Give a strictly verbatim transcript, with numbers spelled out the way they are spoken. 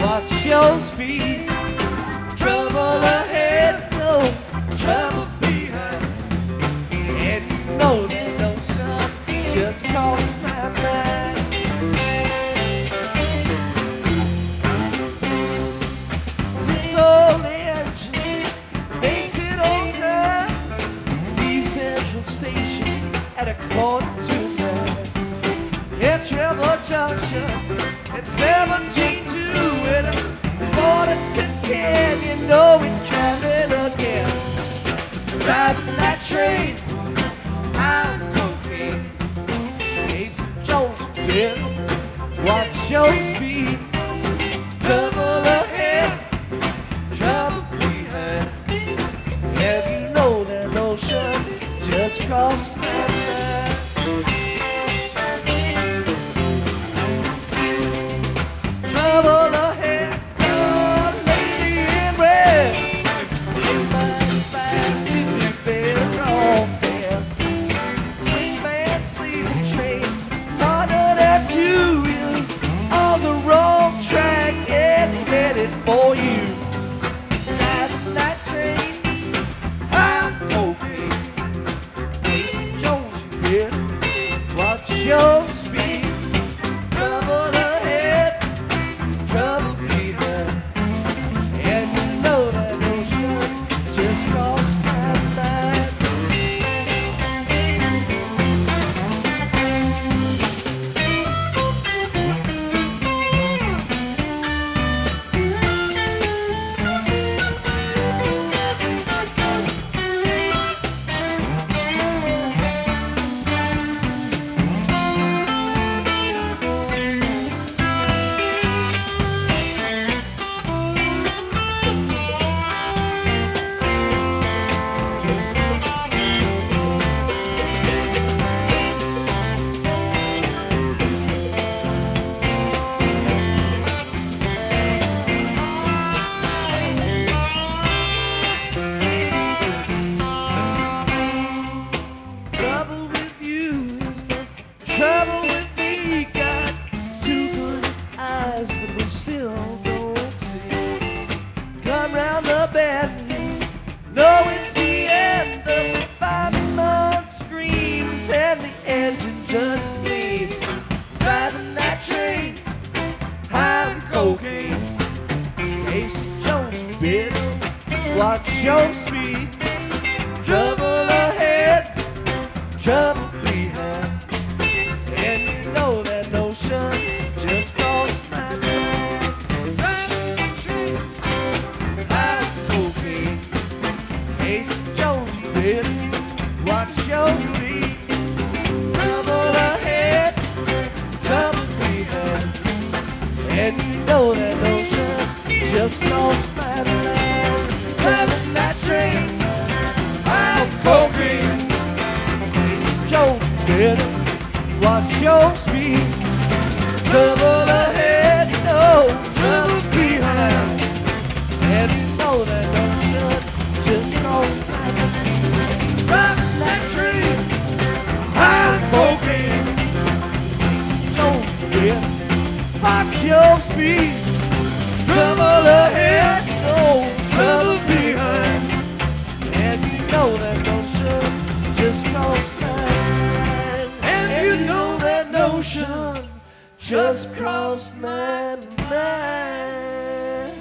watch your speed. Trouble ahead, no trouble behind. And you know that notion just crossed my mind. This old engine makes it on time. Leave Central Station at a quarter to nine. At Trevor Junction at seventeen two and a quarter to ten. You know it's traveling again. Driving that train, I'm cocaine. Casey Jones, yeah, watch your speed. Trouble ahead, trouble behind. And you know that notion just crossed my mind. Trouble ahead, oh, lady in red. You might find if you better off there. Switch man, sleeping train, partner that two is on the wrong track and headed for you. Driving that train, I'm cocaine. Casey Jones, yeah, watch your speed. Trouble ahead, trouble behind. And you know that notion just crossed my mind. Trouble with you is the trouble with me. Got two good eyes, but we still don't see. Come round the bend, you know it's the end of the five-month screams, and the engine just leaves. Driving that train, I'm cocaine. Casey Jones, bitch, watch your speed. Trouble ahead, trouble behind. And you know that notion just crossed my mind. Driving train, I'm cocaine. Casey Jones, bitch, watch your speed. Trouble ahead, trouble behind. And you know that notion just crossed my mind. Driving that train, I'm cocaine. Jones, better watch your speed. Trouble ahead, no trouble behind. And you know that notion just crossed my mind. Driving that train, I'm cocaine. Jones, better watch your speed. Trouble ahead, no trouble behind. And you know that notion just crossed my mind. And you know that notion just crossed my mind.